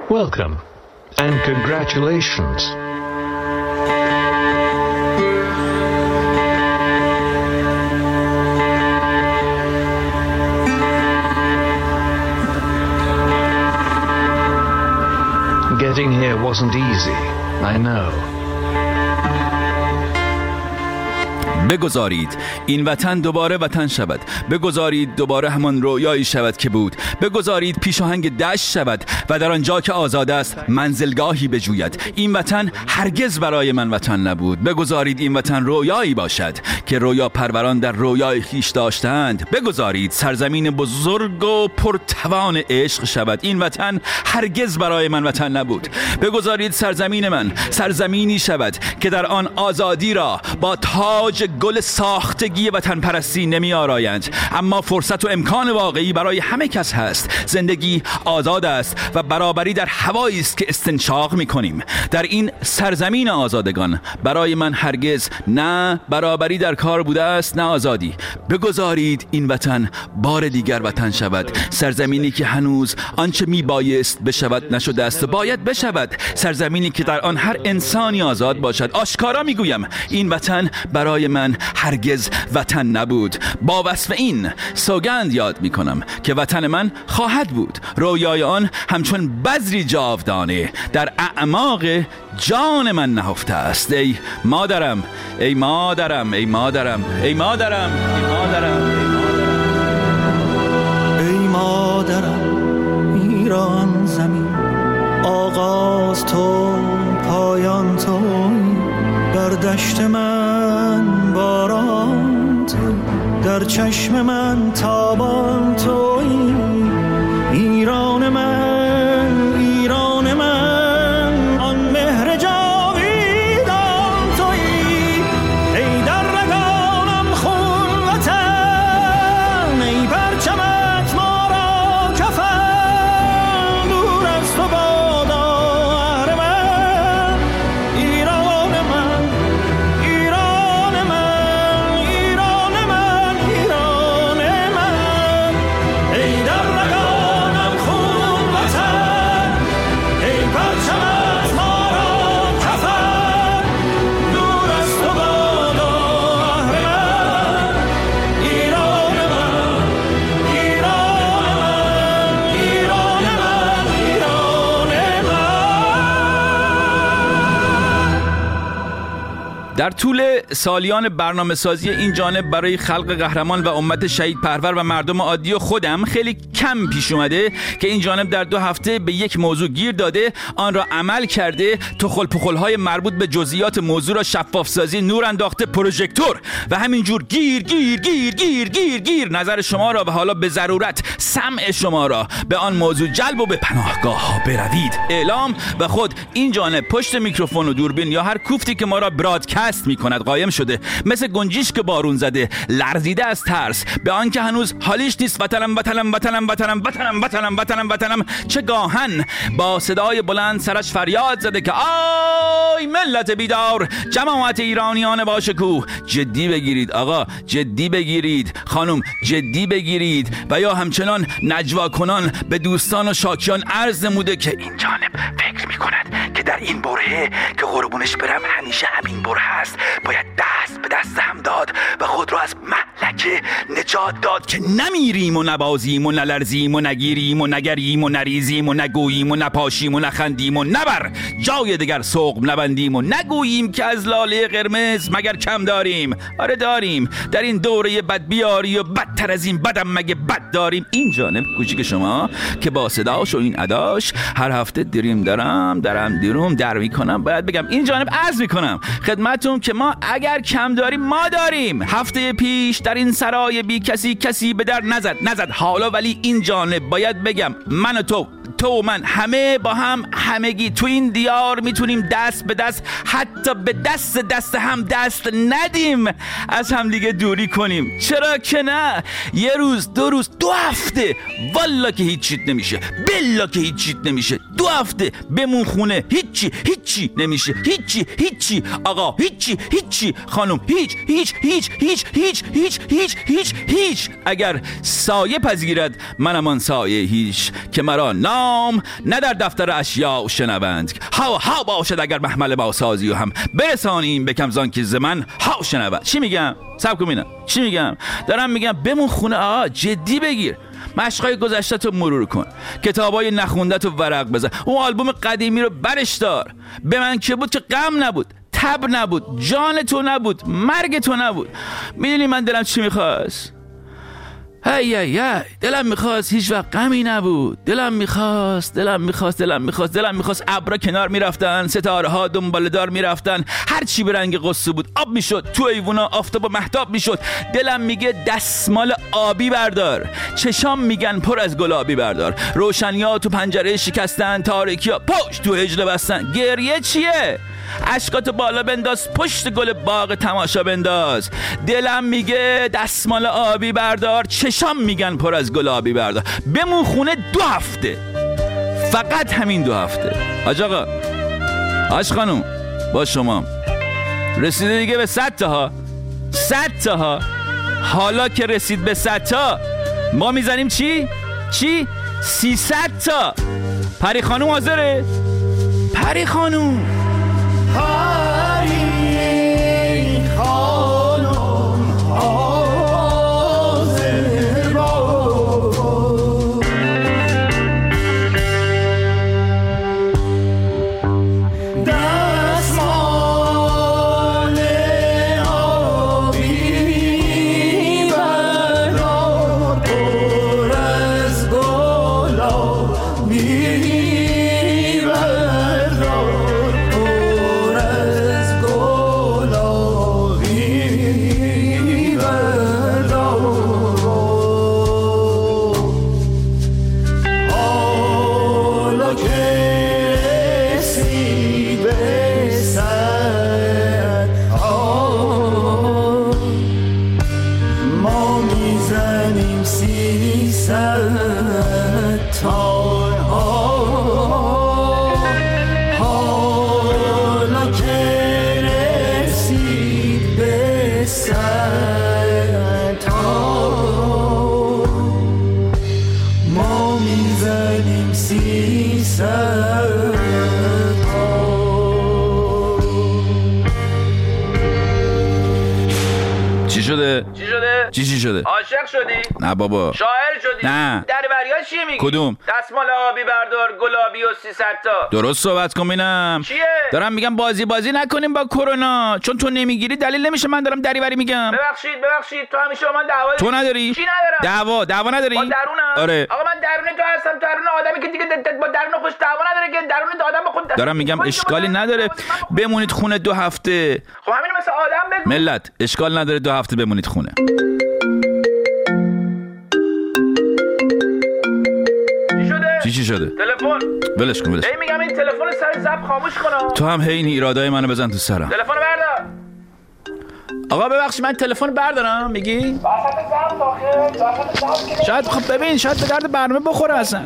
Welcome and congratulations. Getting here wasn't easy, I know. بگذارید این وطن دوباره وطن شود. بگذارید دوباره همان رویایی شود که بود. بگذارید پیشاهنگ دشت شود و در آنجا که آزاد است منزلگاهی بجوید. این وطن هرگز برای من وطن نبود. بگذارید این وطن رویایی باشد که رویا پروران در رویای خویش داشتند. بگذارید سرزمین بزرگ و پرتوان عشق شود. این وطن هرگز برای من وطن نبود. بگذارید سرزمین من سرزمینی شود که در آن آزادی را با تاج گل ساختگی وطن پرستی نمی آرایند، اما فرصت و امکان واقعی برای همه کس هست. زندگی آزاد است و برابری در هوایی است که استنشاق می کنیم. در این سرزمین آزادگان برای من هرگز نه برابری در کار بوده است نه آزادی. بگذارید این وطن بار دیگر وطن شود. سرزمینی که هنوز آنچه می بایست بشود نشده است و باید بشود. سرزمینی که در آن هر انسانی آزاد باشد. آشکارا می گویم این وطن برای من هرگز وطن نبود. با وصف این سوگند یاد می کنم که وطن من خواهد بود. رویای آن همچون بذری جاودانه در اعماق جان من نهفته است. ای مادرم، ای مادرم، ای مادرم، ای مادرم، ای مادرم، ای مادرم ایران زمین، آغاز تو پایان تو، در دشت من باران تو، در چشم من تابان تویی. ایران من، ایران من، آن مهر جاویدان تویی. ای در رگانم خون وطن، ای پرچمت ما را کفن، دور از تو بادا اهل من. ایران من، ایران من، ایران من، ایران من. ای در رگانم خون وطن، ای پرچمت ما را کفن، دور از تو بادا اهل من. ایران من، ایران من، ایران من، ایران من. در طول سالیان برنامه سازی این جانب برای خلق قهرمان و امت شهید پرور و مردم عادی و خودم خیلی کم پیش اومده که این جانب در 2 هفته به یک موضوع گیر داده، آن را عمل کرده، تخل پخل‌های مربوط به جزئیات موضوع را شفاف سازی نور انداخته، پروژکتور و همینجور گیر گیر گیر گیر گیر گیر نظر شما را و حالا به ضرورت سمع شما را به آن موضوع جلب و به پناهگاه ها بروید. اعلام و خود این جانب پشت میکروفون و دوربین یا هر کوفتی که ما را برادکست میکند قایم شده، مثل گنجیش که بارون زده، لرزیده از ترس به آنکه هنوز حالیش نیست وطنم وطنم وطنم وطنم وطنم وطنم وطنم وطنم. چه گاهن با صدای بلند سرش فریاد زده که آی ملت بیدار، جماعت ایرانیان باشکوه، جدی بگیرید آقا، جدی بگیرید خانم، جدی بگیرید. و یا همچنان نجوا کنان به دوستان و شاکیان عرض نموده که این جانب فکر میکند که در این برهه که قربونش برم همیشه همین بره هست، باید دست به دست هم داد و خود را از مهلکه نجات داد که نمیریم و نبازیم و نلرزیم و نگیریم و نگریم و نریزیم و نگوییم و نپاشیم و نخندیم و نبر جای دیگر سوق نبندیم و نگوییم که از لاله قرمز مگر کم داریم. آره داریم، در این دوره بد بیاری و بدتر از این بدم مگه بد داریم. این جانب کوچیک شما که با صداش و این اداش هر هفته درم دیروم در میکنم، باید بگم این جانب عرض میکنم خدمتون که ما اگر کم داریم ما داریم. هفته پیش در این سرای بی کسی به در نزد. حالا ولی این جانب باید بگم من و تو و من همه با هم همگی تو این دیار میتونیم دست به دست، حتی به دست هم دست ندیم، از هم دیگه دوری کنیم. چرا که نه؟ یه روز، 2 روز، 2 هفته والا که هیچی نمیشه، بلا که هیچی نمیشه. 2 هفته بمون خونه، هیچی نمیشه، هیچی آقا، هیچی خانم، هیچ. اگر سایه پذیرد منم آن سایه هیچ که مرا نام نه در دفتر اشیاء شنوند. ها باشد اگر محمل با سازی و هم برسانیم بکم زان که ز من ها شنوند. چی میگم؟ صبر کن ببینم چی میگم. دارم میگم بمون خونه. جدی بگیر، مشقای گذشته تو مرور کن، کتابای نخونده تو ورق بزن، اون آلبوم قدیمی رو برش دار. به من که بود که غم نبود، تب نبود، جان تو نبود، مرگ تو نبود. میدونی من دلم چی میخواست؟ هی دلم میخواست هیچ وقت غمی نبود. دلم میخواست ابرا کنار میرفتن، ستاره ها دنبال دار میرفتن، هر چی به رنگ قصه بود آب میشد، تو ایوونا آفتاب و مهتاب میشد. دلم میگه دستمال آبی بردار، چشام میگن پر از گلابی بردار، روشنیا تو پنجره شکستن، تاریکیا پشت تو هجله بستن. گریه چیه؟ اشکاتو بالا بنداز، پشت گل باغ تماشا بنداز. دلم میگه دستمال آبی بردار، چشام میگن پر از گلابی بردار. بمون خونه 2 هفته، فقط همین 2 هفته. حاج آقا، حاج خانوم، با شما رسیده دیگه به 100 تا 100 تا. حالا که رسید به 100 تا ما میزنیم چی 300 تا. پری خانوم حاضره؟ پری خانوم چی شده؟ عاشق شدی؟ نه بابا. شاعر شدی؟ نه. درباریا چی میگی؟ کدوم؟ دستمال آبی بردار، گلابی و 300 تا. درست صحبت کن ببینم. چیه؟ دارم میگم بازی نکنیم با کرونا، چون تو نمیگیری دلیل نمیشه من دارم دریوری میگم. ببخشید تو همیشه با من دعوا داری. تو نداری؟ چی ندارم؟ دعوا نداری؟ با درونم؟ آره. آقا من درون تو هستم، درون آدمی که دیگه با درون خوش دعوا نداره که درون آدم با خود دارم میگم اشکالی نداره بمونید خونه 2 هفته. خب همین مثل آدم بگو. ملت اشکال نداره 2 هفته بمونید خونه. چی شده؟ تلفن. ولش کن. میگم این تلفن سر ضبط خاموش کن. تو هم این ایرادای منو بزن تو سرم. تلفن بردار. آقا ببخشید من تلفن بردارم میگی؟ شاید خب ببین شاید به درد برنامه بخوره اصلا.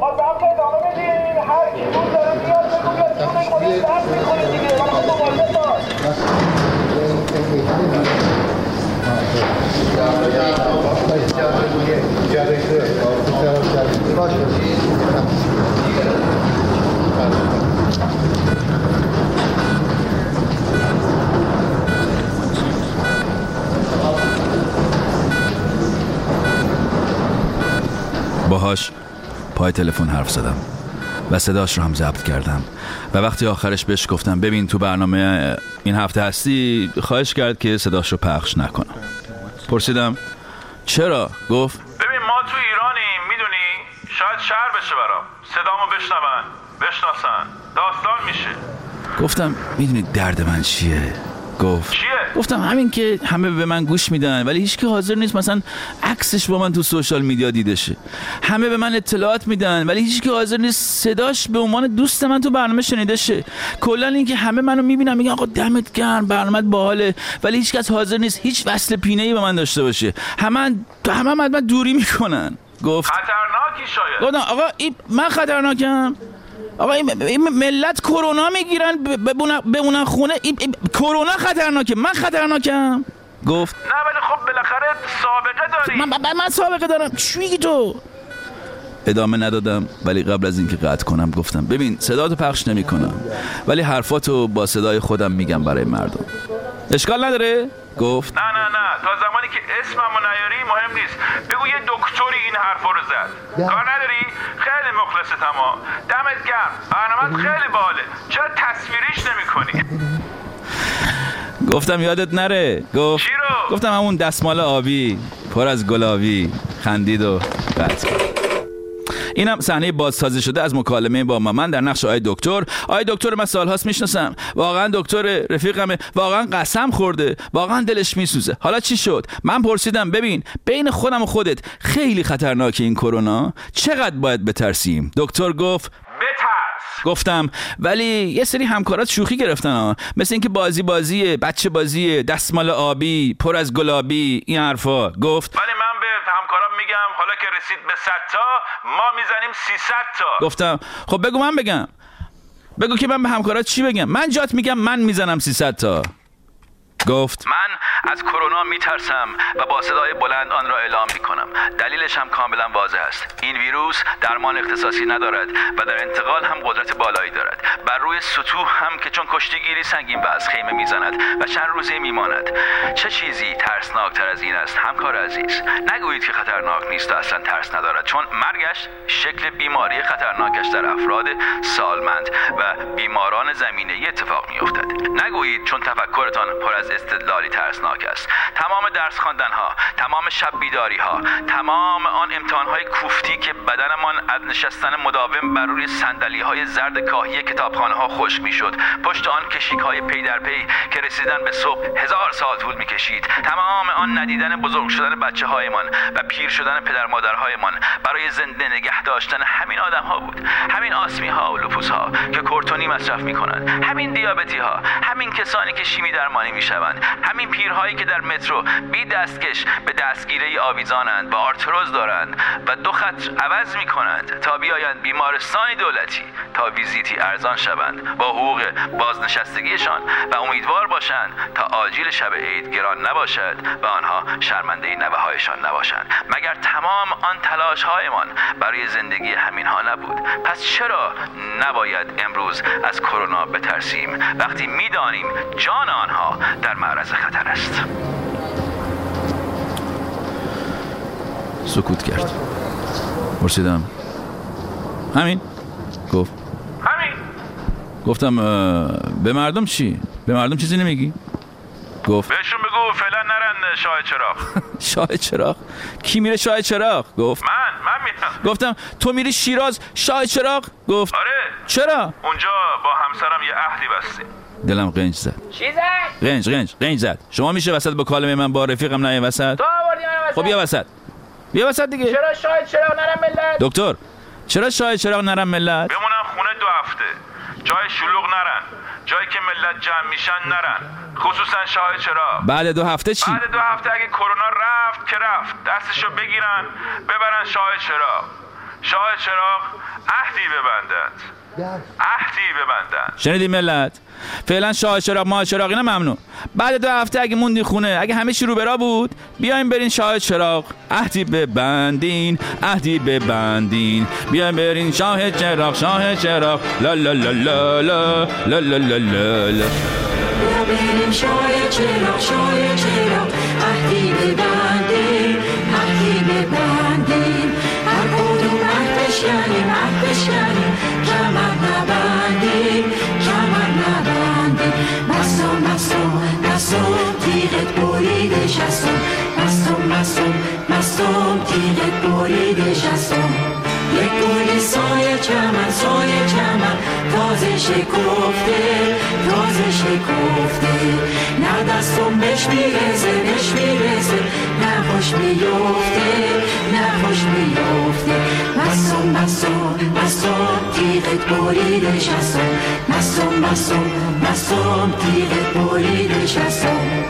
باهاش پای تلفن حرف زدم و صداش رو هم ضبط کردم و وقتی آخرش بهش گفتم ببین تو برنامه این هفته هستی، خواهش کرد که صداش رو پخش نکنم. پرسیدم چرا؟ گفت ببین ما تو ایرانیم، میدونی شاید شهر بشه برام، صدامو بشناسن داستان میشه. گفتم میدونی درد من چیه؟ گفت چیه؟ گفتم همین که همه به من گوش میدن ولی هیچ کی حاضر نیست مثلا عکسش با من تو سوشال میدیا دیده شه. همه به من اطلاعات میدن ولی هیچ کی حاضر نیست صداش به عنوان دوست من تو برنامه شنیده شه. کلا این که همه منو میبینن میگن آقا دمت گرم برنامه‌ت باحاله، ولی هیچ کس حاضر نیست هیچ وصل پینه‌ای با من داشته باشه. همه من دوری میکنن. گفت خطرناکی شاید. گفتم آقا من خطرناکم؟ آقا این ملت کرونا میگیرن بمونن خونه. کرونا خطرناکه، من خطرناکم؟ گفت نه ولی خب بالاخره سابقه داری. من سابقه دارم. چی میگی تو؟ ادامه ندادم، ولی قبل از اینکه قطع کنم گفتم ببین صداتو پخش نمی کنم، ولی حرفاتو با صدای خودم میگم برای مردم. اشکال نداره؟ گفت نه تا زمانی که اسممو نیاری مهم نیست. بگو یه دکتری این حرفا رو زد. کار نداری؟ خیلی مخلصتم ها. دمت گرم. برنامه‌ت خیلی باحاله. چرا تصویریش نمی‌کنی؟ گفتم یادت نره. گفت چی رو؟ گفتم همون دستمال آبی پر از گلابی. خندید و قطع کرد. اینم صحنه بازسازی شده از مکالمه با من در نقش آقای دکتر. آقای دکتر من سالهاست میشناسم، واقعا دکتر رفیقمه، واقعا قسم خورده، واقعا دلش میسوزه. حالا چی شد؟ من پرسیدم ببین بین خودم و خودت خیلی خطرناکه این کرونا، چقدر باید بترسیم؟ دکتر گفت بترس. گفتم ولی یه سری همکارات شوخی گرفتن ها، مثل اینکه بازیه، بچه بازیه، دستمال آبی پر از گلابی، این حرفا. گفت ولی من به همکارام میگم حالا که رسید به 100 تا ما میزنیم 300 تا. گفتم خب بگو من بگم، بگو که من به همکارات چی بگم. من جات میگم من میزنم 300 تا. گفت من از کرونا میترسم و با صدای بلند آن را اعلام میکنم. دلیلش هم کاملا واضح است. این ویروس درمان اختصاصی ندارد و در انتقال هم قدرت بالایی دارد. بر روی سطوح هم که چون کشتیگیری سنگین و از خیمه میزند و چند روزه میماند. چه چیزی ترسناکتر از این است همکار عزیز؟ نگویید که خطرناک نیست و اصلا ترس ندارد، چون مرگش شکل بیماری خطرناکش در افراد سالمند و بیماران زمینه‌ای اتفاق میافتد. نگویید چون تفکرتان پر از استدلالی ترسناک است. تمام درس خواندن ها، تمام شب بیداری ها، تمام آن امتحان های کوفتی که بدنمان از نشستن مداوم بر روی صندلی های زرد کاهی کتابخانه ها خشک میشد، پشت آن کشیک های پی در پی که رسیدن به صبح 1000 سال طول میکشید، تمام آن ندیدن بزرگ شدن بچه هایمان و پیر شدن پدر مادرهایمان برای زنده نگه داشتن همین آدم ها بود. همین آسمی ها و لوپوس ها که کورتونی مصرف میکنند، همین دیابتی ها، همین کسانی که شیمی درمانی میشوند، همین پیرهایی که در مترو بی دستکش به دستگیره آویزانند و آرتروز دارند و 2 خط عوض میکنند تا بیایند بیمارستانی دولتی تا ویزیتی ارزان شوند با حقوق بازنشستگیشان و امیدوار باشند تا آجیل شب عید گران نباشد و آنها شرمنده نوه‌هایشان نباشند. مگر تمام آن تلاش هایمان برای زندگی همین ها نبود؟ پس چرا نباید امروز از کرونا بترسیم وقتی میدانیم جان آنها در معرض خطر است؟ سکوت کرد. پرسیدم همین؟ گفت همین. گفتم به مردم چی؟ به مردم چیزی نمیگی؟ گفت بهشون بگو فعلا نرن شاه چراغ. شاه چراغ؟ کی میره شاه چراغ؟ گفت من میرم. گفتم تو میری شیراز شاه چراغ؟ گفت آره. چرا؟ اونجا با همسرم یه عهدی بستیم. دلم قنج زد. چی زد؟ قنج زد. شما میشه وسط با کالمه من با رفیقم نه وسط؟ تو آوردی من وسط. خب بیا وسط دیگه. چرا شاید چراغ نرم ملت؟ دکتر چرا شاه چراغ نرم ملت؟ بمونن خونه 2 هفته. جای شلوغ نرن. جایی که ملت جمع میشن نرن. خصوصا شاه چراغ. بعد 2 هفته چی؟ بعد 2 هفته اگه کرونا رفت که رفت، دستشو بگیرن ببرن شاه چراغ. شاه چراغ عهدی ببندند. شنیدی ملت؟ فعلا شاه چراغ ما چراغ اینا ممنوع. بعد 2 هفته اگه موندی خونه، اگه همه چی رو برا بود، بیایم برین شاه چراغ. عهدی ببندین. بیایم برین شاه چراغ. لا لا لا لا لا لا لا لا لا. بریم شاه چراغ. عهدی ببندین. هر کدوم عهدش یعنی کمر نبندین. مستم تیغت بریده شستم. مستم تیغت بریده شستم. یک گلی سایه چمن تازه شکفته. نه دستم بهش میرسه نه خوش میفته. مستم تیغت بریده شستم. مستم تیغت بریده شستم.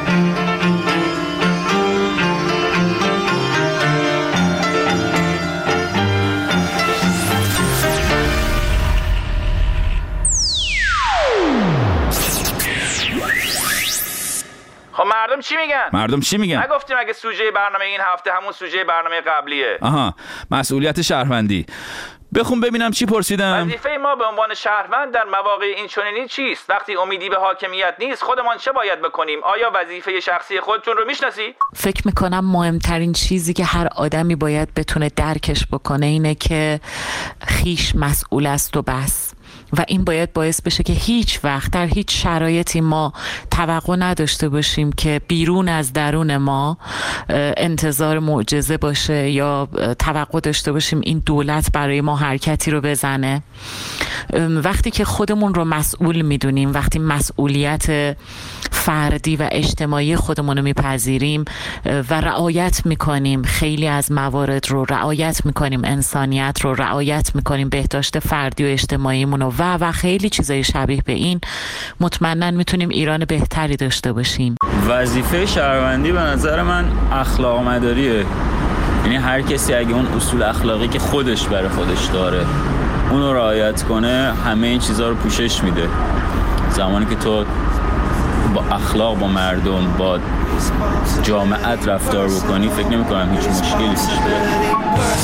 خب مردم مردم چی میگن؟ مردم چی میگن؟ نگفتیم اگه سوژه برنامه این هفته همون سوژه برنامه قبلیه. آها، مسئولیت شهروندی. بخون ببینم چی پرسیدم. وظیفه ما به عنوان شهروند در مواقع این چنینی چیست؟ وقتی امیدی به حاکمیت نیست خودمان چه باید بکنیم؟ آیا وظیفه شخصی خودتون رو میشناسید؟ فکر میکنم مهمترین چیزی که هر آدمی باید بتونه درکش بکنه اینه که خیش مسئول است و بس. و این باید باعث بشه که هیچ وقت در هیچ شرایطی ما توقع نداشته باشیم که بیرون از درون ما انتظار معجزه باشه یا توقع داشته باشیم این دولت برای ما حرکتی رو بزنه. وقتی که خودمون رو مسئول میدونیم، وقتی مسئولیت فردی و اجتماعی خودمون رو میپذیریم و رعایت میکنیم خیلی از موارد رو، رعایت میکنیم انسانیت رو، رعایت میکنیم بهداشت فردی و اجتماعیمون رو و خیلی چیزای شبیه به این، مطمئناً میتونیم ایران بهتری داشته باشیم. وظیفه شهروندی به نظر من اخلاق مداریه. یعنی هر کسی اگه اون اصول اخلاقی که خودش برای خودش داره اونو رعایت کنه همه این چیزا رو پوشش میده. زمانی که تو با اخلاق با مردم با جامعت رفتار بکنی فکر نمی کنم هیچ مشکلی پیش بیاد.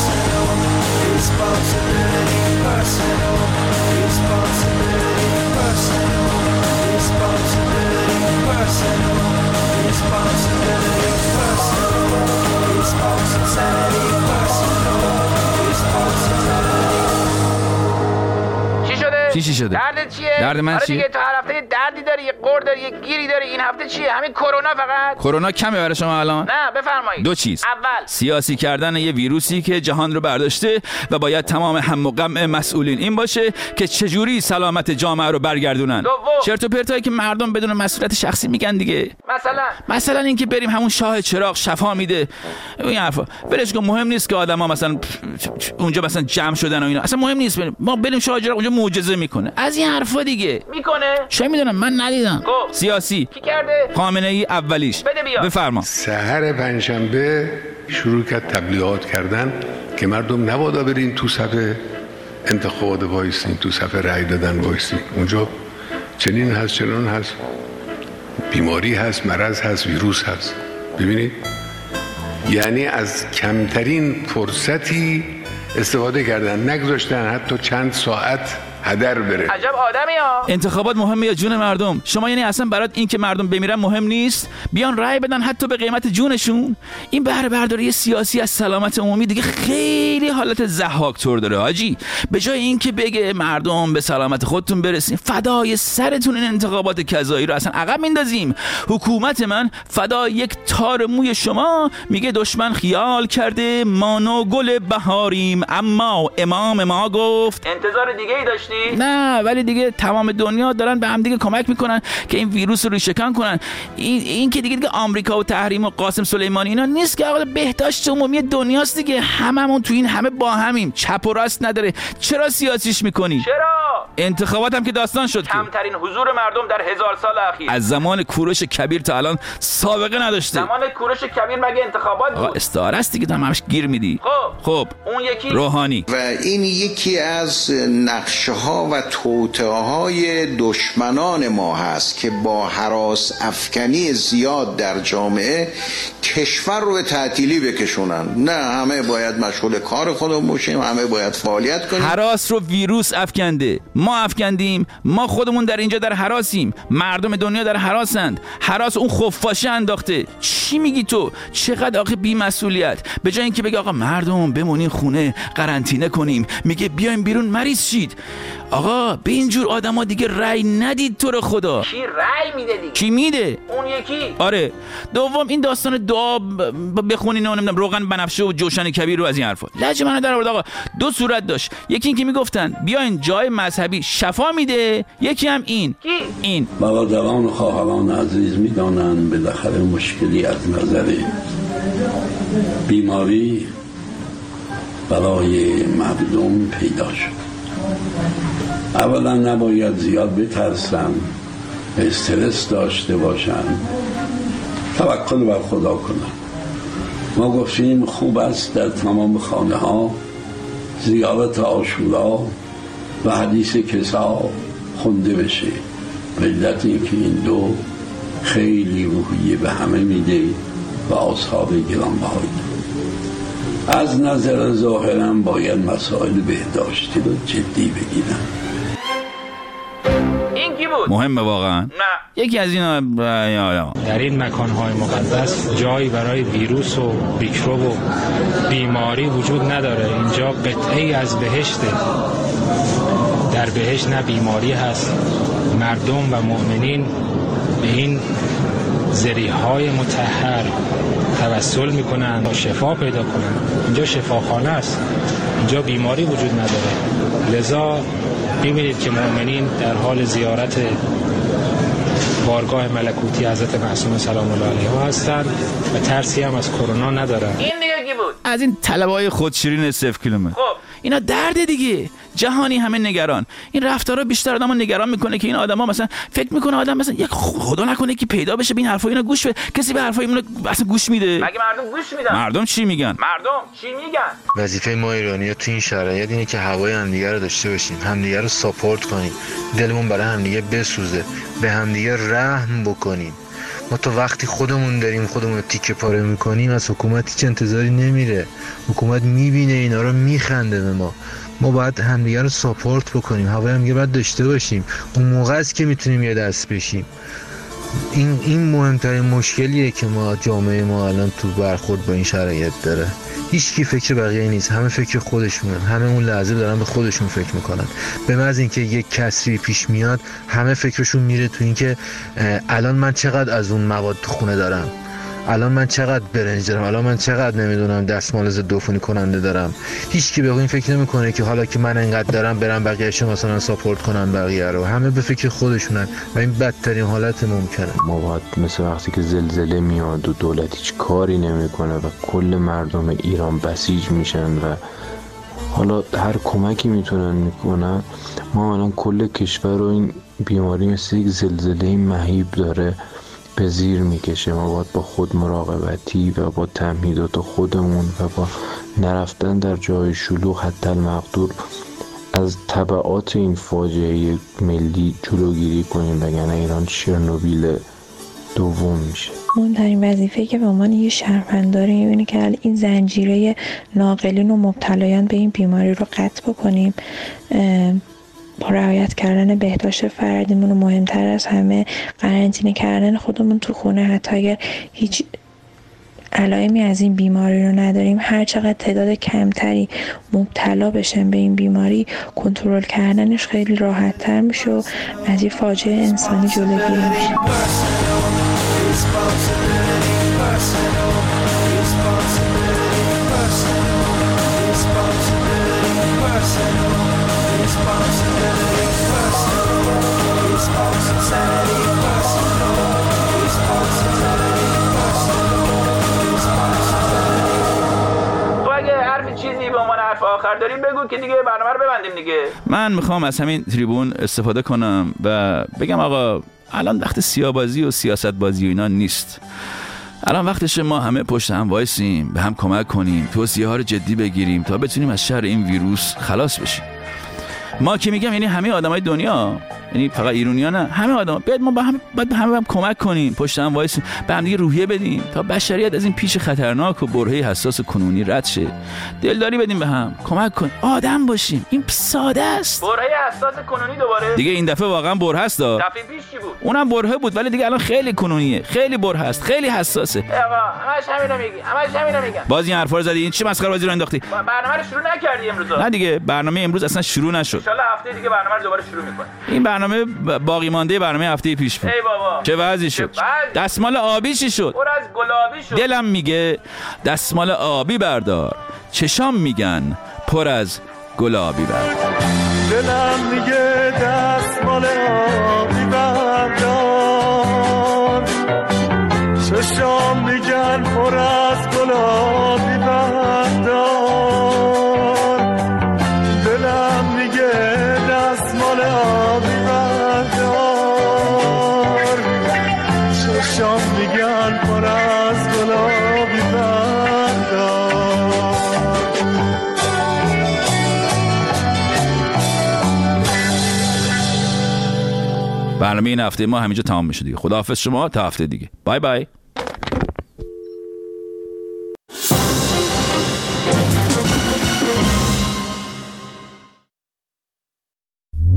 چی شده؟ دردت چیه؟ درد من آره چیه؟ دیگه، تو هر هفته یه دردی داری، یه قرد داری، یه گیری داری. این هفته چیه؟ همین کرونا فقط؟ کرونا کمه برای شما الان؟ نه بفرمایید. دو چیز. اول سیاسی کردن یه ویروسی که جهان رو برداشته و باید تمام هم و غم مسئولین این باشه که چجوری سلامت جامعه رو برگردونن. دوم چرت و پرتایی که مردم بدون مسئولیت شخصی میگن دیگه. مثلا اینکه بریم همون شاه چراغ شفا میده این حرفا ولش کن. مهم نیست که آدما مثلا اونجا مثلا جمع شدن و اینا، اصلا مهم نیست. ما بریم شاه چراغ اونجا معجزه میکنه. از این حرفا دیگه میکنه. چه میدونم، من ندیدم. کی سیاسی کرده؟ خامنه ای اولیش. بده بیا. بفرما. سحر پنجشنبه شروع کرد تبلیغات کردن که مردم نبادا برین تو صف انتخابات وایسین، تو صف رأی دادن وایسین. اونجا چنین هست چنان هست، بیماری هست، مرض هست، ویروس هست. ببینید یعنی از کمترین فرصتی استفاده کردن، نگذاشتن حتی چند ساعت هدر بره. عجب آدمی ها. انتخابات مهمه یا جون مردم؟ شما یعنی اصلا برات این که مردم بمیرن مهم نیست؟ بیان رأی بدن حتی به قیمت جونشون؟ این بهره برداری سیاسی از سلامت عمومی دیگه خیلی حالت ضحاک طور داره حاجی. به جای این که بگه مردم به سلامت خودتون برسین، فدای سرتون این انتخابات کذایی رو اصلا عقب میندازیم. حکومت من فدای یک تار موی شما میگه دشمن خیال کرده مانو گل بهاریم، اما امام ما گفت. انتظار دیگه ای داشتی؟ نه، ولی دیگه تمام دنیا دارن به هم دیگه کمک میکنن که این ویروس رو ریشه‌کن کنن. این که دیگه آمریکا و تحریم و قاسم سلیمانی اینا نیست که آقا بهداشت عمومی دنیاست دیگه. هممون تو این همه با همیم، چپ و راست نداره. چرا سیاسیش میکنی؟ چرا؟ انتخابات هم که داستان شد. کمترین حضور مردم در 1000 سال اخیر. از زمان کوروش کبیر تا الان سابقه نداشته. زمان کوروش کبیر مگه انتخابات بود؟ آقا استعاره است دیگه، هم همش گیر میدی. خب اون یکی روحانی. و این یکی از نقشه‌ها و توطئه‌های دشمنان ما هست که با هراس افکنی زیاد در جامعه کشور رو به تعطیلی بکشونن. نه، همه باید مشغول کار خودمون باشیم، همه باید فعالیت کنیم. هراس رو ویروس افکنده، ما افکندیم. ما خودمون در اینجا در هراسیم، مردم دنیا در هراسند. هراس اون خفاشی انداخته. چی میگی تو؟ چقدر آخه بی‌مسئولیت. به جای اینکه بگه آقا مردم بمونین خونه قرنطینه کنیم، میگه بیایم بیرون مریض شید. آقا به اینجور آدما دیگه رأی ندید تو رو خدا. کی رأی میده دیگه؟ کی میده؟ اون یکی. آره. دوم این داستان دعا بخونین و نمیدونم روغن بنفشه و جوشن کبیر رو از این حرفا. لج منو در آورد آقا. دو صورت داشت. یکی این که میگفتن بیاین جای مذهبی شفا میده، یکی هم این. کی؟ این. برادران و خواهران عزیز میدانند بالاخره مشکلی از نظر بیماری برای مردم پیدا شد. اولا نباید زیاد بترسن، استرس داشته باشن، توکل بر خدا کنن. ما گفتیم خوب است در تمام خانه ها زیارت عاشورا و حدیث کسا خونده بشه. علت این که این دو خیلی روحیه به همه میده و اصحاب گرانبهایی. از نظر ظاهرا باید مسائل بهداشتی رو جدی بگیرن. این کی بود؟ مهمه واقعا؟ نه. یکی از اینا در این مکانهای مقدس جایی برای ویروس و میکروب و بیماری وجود نداره. اینجا قطعه‌ای از بهشته. در بهشت نه بیماری هست. مردم و مؤمنین به این ذریعه‌های مطهر توسل میکنن تا شفا پیدا کنن. اینجا شفاخانه است. اینجا بیماری وجود نداره. لذا می‌بینید که مؤمنین در حال زیارت بارگاه ملکوتی حضرت معصومه سلام الله علیها هستند و ترسی هم از کرونا ندارن. این دیگه کی بود؟ از این طلبه‌های خودشیرین 0 کیلومتر. خب اینا درد دیگه. جهانی همه نگران. این رفتارا بیشتر آدمو نگران میکنه که این آدما مثلا فکر میکنه آدم مثلا یک خدا نکنه که پیدا بشه به این حرفا اینا گوش بده. کسی به حرفای اینا اصلا گوش میده؟ مگه مردم گوش میدن؟ مردم چی میگن؟ مردم چی میگن؟ وظیفه ما ایرانی‌ها تو این شرایط اینه که هوای همدیگه رو داشته باشیم، همدیگه رو ساپورت کنیم، دلمون برای همدیگه بسوزه، به همدیگه رحم بکنیم. ما تا وقتی خودمون داریم خودمون رو تیکه پاره میکنیم از حکومت هیچ انتظاری نمیره. حکومت میبینه اینا رو میخنده به ما باید همدیگه رو ساپورت بکنیم، هوای همدیگه باید داشته باشیم. اون موقع است که میتونیم یه دست بشیم. این مهمترین مشکلیه که ما جامعه ما الان تو برخورد با این شرایط داره. هیچ کی فکر بقیه نیست، همه فکر خودشونن، همه اون لحظه دارن به خودشون فکر میکنن. به محض اینکه یک کسری پیش میاد همه فکرشون میره تو اینکه الان من چقدر از اون مواد تو خونه دارم، الان من چقدر برنج دارم، الان من چقدر نمیدونم دستمال ضد عفونی کننده دارم. هیچ کی به این فکر نمیکنه که حالا که من انقدر دارم برم بقیه‌شو مثلا ساپورت کنن بقیه رو. همه به فکر خودشونن و این بدترین حالت ممکنه. ما باید مثل وقتی که زلزله میاد و دولت هیچ کاری نمیکنه و کل مردم ایران بسیج میشن و حالا هر کمکی میتونن میکنن، ما الان کل کشور رو این بیماری مثل یک زلزله مهیب داره به زیر میکشه. ما باید با خود مراقبتی و با تمهیدات خودمون و با نرفتن در جای شلوغ حتی المقدور از تبعات این فاجعه ملی جلوگیری کنیم، وگرنه ایران چرنوبیل دوم میشه. مهمترین وظیفه‌ای که به عنوان یه شهروند داریم اینه که این زنجیره ناقلین و مبتلایان به این بیماری رو قطع بکنیم. با رعایت کردن بهداشت فردیمون و مهمتر از همه قرنطینه کردن خودمون تو خونه. حتی اگر هیچ علائمی از این بیماری رو نداریم، هر چقدر تعداد کمتری مبتلا بشن به این بیماری، کنترل کردنش خیلی راحت تر میشه و از این فاجعه انسانی جلوگیری میشه. چیزی به عنوان حرف آخر داریم بگو که دیگه برنامه رو ببندیم دیگه. من میخوام از همین تریبون استفاده کنم و بگم آقا الان وقت سیاه‌بازی و سیاست بازی و اینا نیست. الان وقتشه ما همه پشت هم وایسیم، به هم کمک کنیم، توصیه‌ها رو جدی بگیریم تا بتونیم از شر این ویروس خلاص بشیم. ما که میگم یعنی همه آدمای دنیا، یعنی فقط ایرانی‌ها نه، همه آدما باید ما به هم کمک کنیم، پشت هم وایسیم، به هم دیگه روحیه بدیم تا بشریت از این پیش خطرناک و برهه حساس کنونی رد شه. دلداری بدیم به هم، کمک کنیم، آدم باشیم. این ساده است. برهه حساس کنونی دوباره دیگه این دفعه واقعا برهه است. دفعه پیش چی بود؟ اونم برهه بود ولی دیگه الان خیلی کنونیه، خیلی برهه است، خیلی حساسه. آقا همش همینا میگن. باز این حرفا رو زدی. این چه مسخره بازی رو انداختی؟ برنامه رو شروع نکردی امروز؟ نه دیگه، برنامه امروز اصلا شروع نشد. ان شاءالله هفته دیگه برنامه رو دوباره شروع می‌کنیم. این برنامه باقی مانده برنامه هفته پیش بود. ای بابا چه وضعی شد؟ دستمال آبی چی شد؟ پر از گلابی شد. دلم میگه دستمال آبی بردار، چشام میگن پر از گلابی بردار. دلم میگه دستمال آبی بردار، چشام میگن پر از گلابی بردار. دلم میگه دستمال آبی بردار، چشام میگن پر از گلابی بردار. برنامه این هفته ما همینجا تمام میشه دیگه. خداحافظ شما تا هفته دیگه. بای بای.